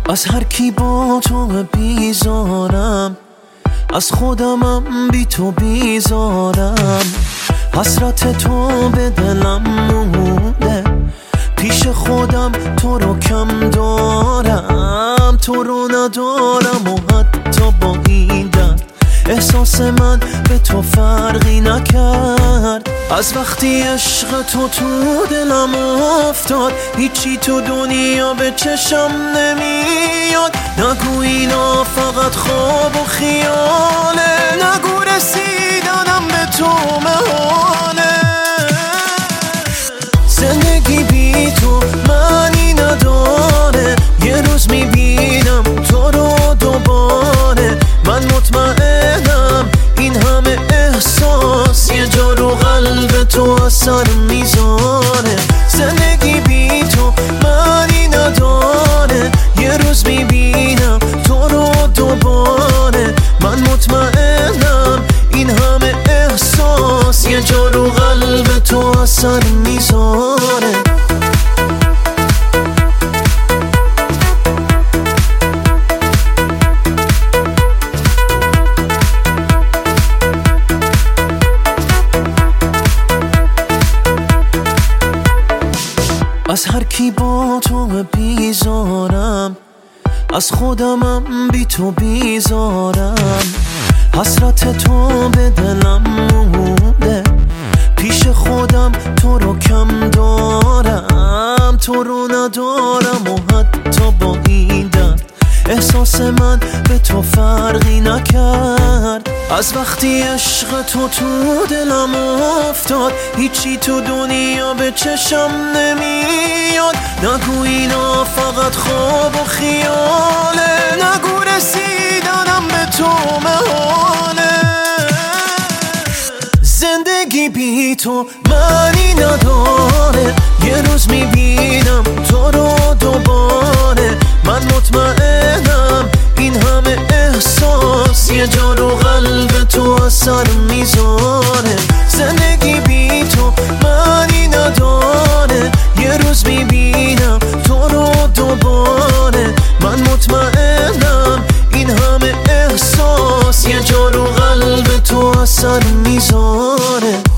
از هر کی با تو بیزارم، از خودمم بی تو بیزارم. حسرت تو به دلم مونده، پیش خودم تو رو کم دارم. تو رو ندارم و حتی با این درد احساس من به تو فرقی نکرد. از وقتی عشق تو دلم افتاد، هیچی تو دنیا به چشم نمیاد. نگو اینا فقط خواب و خیاله، نگو رسیدنم به تو محاله. زندگی بی تو معنی نداره، یه روز میبینم تو رو دوباره. من مطمئنم این همه احساس یه جا رو قلب تو اثر میذاره. زندگی بی تو معنی نداره، یه روز میبینم تو رو دوباره. من مطمئنم این همه احساس یه جا رو قلب تو اثر میذاره. از هر کی با تو بیزارم، از خودمم بی تو بیزارم. حسرت تو به دلم مونده، پیش خودم تو رو کم دارم. تو رو ندارم و حتی با این درد احساس من به تو فرقی نکرد. از وقتی عشق تو دلم افتاد، هیچی تو دنیا به چشم نمیاد. نگو اینا فقط خواب و خیاله، نگو رسیدنم به تو محاله. زندگی بی تو معنی نداره، یه روز میبینم تو رو دوباره. من مطمئنم این همه احساس یه جا رو قلب تو اثر میذاره. زندگی بی تو معنی نداره، یه روز میبینم تو رو دوباره. من مطمئنم این همه احساس یه جا رو قلب تو اثر میذاره.